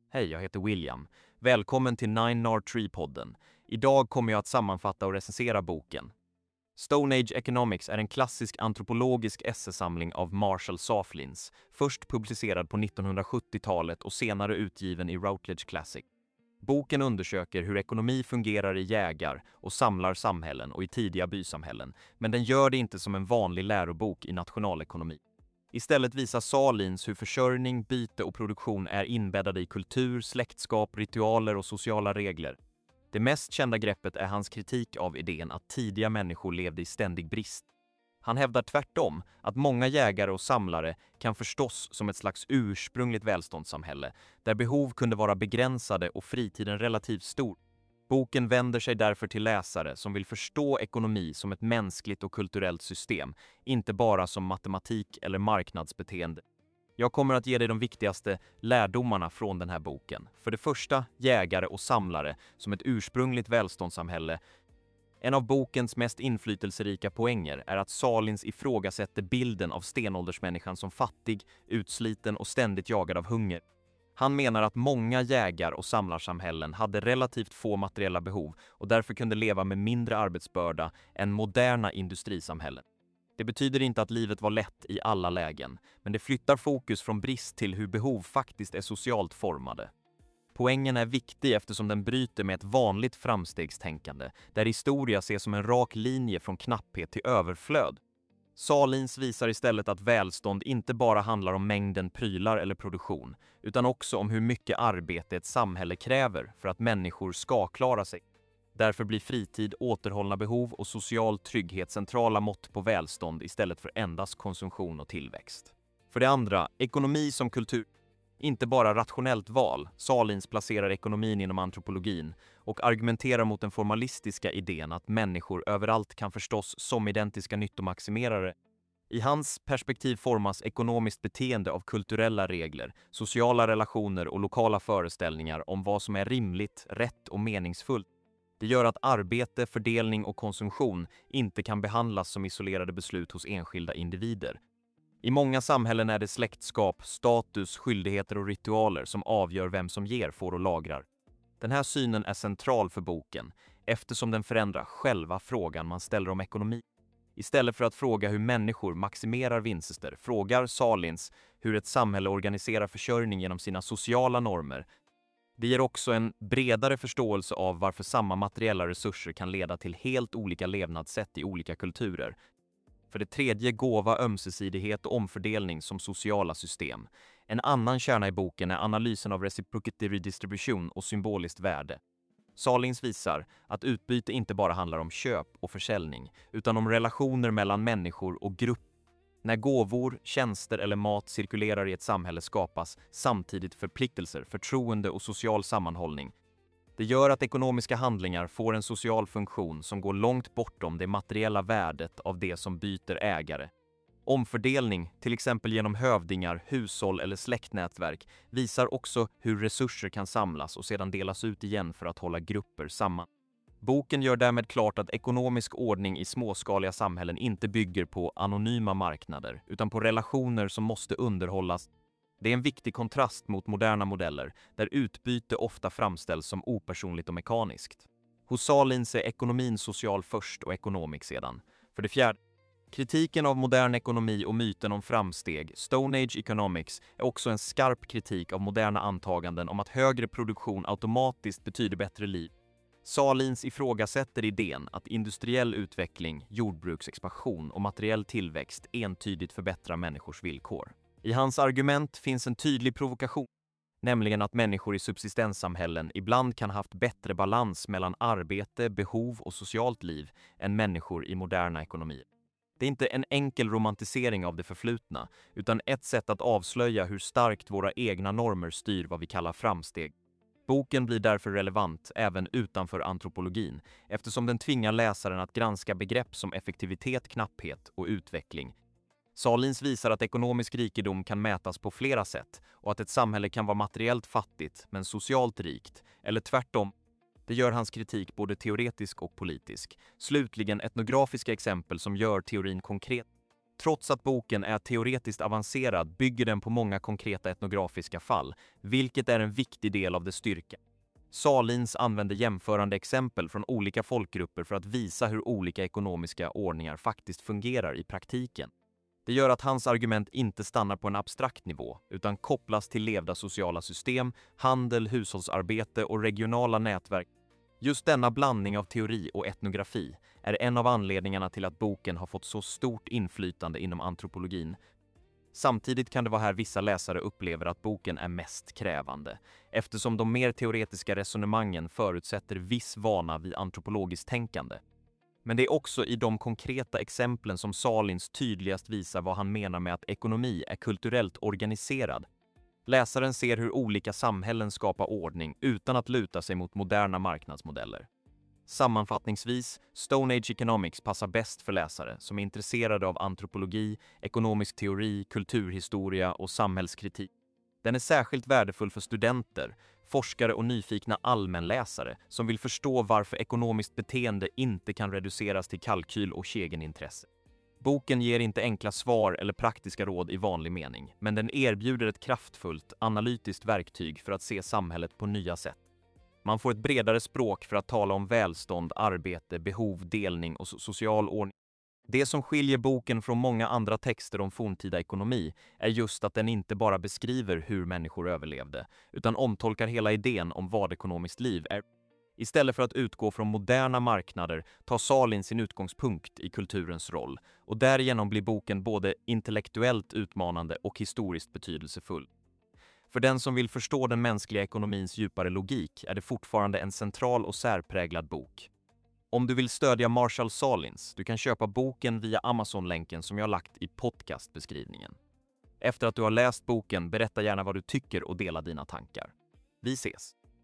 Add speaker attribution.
Speaker 1: Hej, jag heter William. Välkommen till Nine Nard Tree-podden. Idag kommer jag att sammanfatta och recensera boken. Stone Age Economics är en klassisk antropologisk essäsamling av Marshall Sahlins, först publicerad på 1970-talet och senare utgiven i Routledge Classic. Boken undersöker hur ekonomi fungerar i och samlarsamhällen och i tidiga bysamhällen, men den gör det inte som en vanlig lärobok i nationalekonomi. Istället visar Sahlins hur försörjning, byte och produktion är inbäddade i kultur, släktskap, ritualer och sociala regler. Det mest kända greppet är hans kritik av idén att tidiga människor levde i ständig brist. Han hävdar tvärtom att många jägare och samlare kan förstås som ett slags ursprungligt välståndssamhälle, där behov kunde vara begränsade och fritiden relativt stor. Boken vänder sig därför till läsare som vill förstå ekonomi som ett mänskligt och kulturellt system, inte bara som matematik eller marknadsbeteende. Jag kommer att ge dig de viktigaste lärdomarna från den här boken. För det första, jägare och samlare som ett ursprungligt välståndssamhälle. En av bokens mest inflytelserika poänger är att Sahlins ifrågasätter bilden av stenåldersmänniskan som fattig, utsliten och ständigt jagad av hunger. Han menar att många jägar- och samlarsamhällen hade relativt få materiella behov och därför kunde leva med mindre arbetsbörda än moderna industrisamhällen. Det betyder inte att livet var lätt i alla lägen, men det flyttar fokus från brist till hur behov faktiskt är socialt formade. Poängen är viktig eftersom den bryter med ett vanligt framstegstänkande, där historia ses som en rak linje från knapphet till överflöd. Sahlins visar istället att välstånd inte bara handlar om mängden prylar eller produktion, utan också om hur mycket arbete ett samhälle kräver för att människor ska klara sig. Därför blir fritid, återhållna behov och social trygghet centrala mått på välstånd istället för endast konsumtion och tillväxt. För det andra, ekonomi som kultur. Inte bara rationellt val, Sahlins placerar ekonomin inom antropologin och argumenterar mot den formalistiska idén att människor överallt kan förstås som identiska nyttomaximerare. I hans perspektiv formas ekonomiskt beteende av kulturella regler, sociala relationer och lokala föreställningar om vad som är rimligt, rätt och meningsfullt. Det gör att arbete, fördelning och konsumtion inte kan behandlas som isolerade beslut hos enskilda individer. I många samhällen är det släktskap, status, skyldigheter och ritualer som avgör vem som ger, får och lagrar. Den här synen är central för boken eftersom den förändrar själva frågan man ställer om ekonomi. Istället för att fråga hur människor maximerar vinster frågar Sahlins hur ett samhälle organiserar försörjning genom sina sociala normer. Det ger också en bredare förståelse av varför samma materiella resurser kan leda till helt olika levnadssätt i olika kulturer. För det tredje, gåva, ömsesidighet och omfördelning som sociala system. En annan kärna i boken är analysen av reciprocity redistribution och symboliskt värde. Sahlins visar att utbyte inte bara handlar om köp och försäljning, utan om relationer mellan människor och grupper. När gåvor, tjänster eller mat cirkulerar i ett samhälle skapas samtidigt förpliktelser, förtroende och social sammanhållning. Det gör att ekonomiska handlingar får en social funktion som går långt bortom det materiella värdet av det som byter ägare. Omfördelning, till exempel genom hövdingar, hushåll eller släktnätverk, visar också hur resurser kan samlas och sedan delas ut igen för att hålla grupper samman. Boken gör därmed klart att ekonomisk ordning i småskaliga samhällen inte bygger på anonyma marknader, utan på relationer som måste underhållas. Det är en viktig kontrast mot moderna modeller, där utbyte ofta framställs som opersonligt och mekaniskt. Hos Sahlins är ekonomin social först och ekonomik sedan. För det fjärde, kritiken av modern ekonomi och myten om framsteg, Stone Age Economics, är också en skarp kritik av moderna antaganden om att högre produktion automatiskt betyder bättre liv. Sahlins ifrågasätter idén att industriell utveckling, jordbruksexpansion och materiell tillväxt entydigt förbättrar människors villkor. I hans argument finns en tydlig provokation, nämligen att människor i subsistenssamhällen ibland kan ha haft bättre balans mellan arbete, behov och socialt liv än människor i moderna ekonomier. Det är inte en enkel romantisering av det förflutna, utan ett sätt att avslöja hur starkt våra egna normer styr vad vi kallar framsteg. Boken blir därför relevant även utanför antropologin, eftersom den tvingar läsaren att granska begrepp som effektivitet, knapphet och utveckling. Sahlins visar att ekonomisk rikedom kan mätas på flera sätt och att ett samhälle kan vara materiellt fattigt men socialt rikt, eller tvärtom. Det gör hans kritik både teoretisk och politisk. Slutligen etnografiska exempel som gör teorin konkret. Trots att boken är teoretiskt avancerad bygger den på många konkreta etnografiska fall, vilket är en viktig del av dess styrka. Salins använder jämförande exempel från olika folkgrupper för att visa hur olika ekonomiska ordningar faktiskt fungerar i praktiken. Det gör att hans argument inte stannar på en abstrakt nivå, utan kopplas till levda sociala system, handel, hushållsarbete och regionala nätverk. Just denna blandning av teori och etnografi är en av anledningarna till att boken har fått så stort inflytande inom antropologin. Samtidigt kan det vara här vissa läsare upplever att boken är mest krävande, eftersom de mer teoretiska resonemangen förutsätter viss vana vid antropologiskt tänkande. Men det är också i de konkreta exemplen som Salins tydligast visar vad han menar med att ekonomi är kulturellt organiserad. Läsaren ser hur olika samhällen skapar ordning utan att luta sig mot moderna marknadsmodeller. Sammanfattningsvis, Stone Age Economics passar bäst för läsare som är intresserade av antropologi, ekonomisk teori, kulturhistoria och samhällskritik. Den är särskilt värdefull för studenter, forskare och nyfikna allmänläsare som vill förstå varför ekonomiskt beteende inte kan reduceras till kalkyl och egenintresse. Boken ger inte enkla svar eller praktiska råd i vanlig mening, men den erbjuder ett kraftfullt, analytiskt verktyg för att se samhället på nya sätt. Man får ett bredare språk för att tala om välstånd, arbete, behov, delning och social ordning. Det som skiljer boken från många andra texter om forntida ekonomi är just att den inte bara beskriver hur människor överlevde, utan omtolkar hela idén om vad ekonomiskt liv är. Istället för att utgå från moderna marknader tar Salin sin utgångspunkt i kulturens roll, och därigenom blir boken både intellektuellt utmanande och historiskt betydelsefull. För den som vill förstå den mänskliga ekonomins djupare logik är det fortfarande en central och särpräglad bok. Om du vill stödja Marshall Salins, du kan köpa boken via Amazon-länken som jag har lagt i podcastbeskrivningen. Efter att du har läst boken, berätta gärna vad du tycker och dela dina tankar. Vi ses!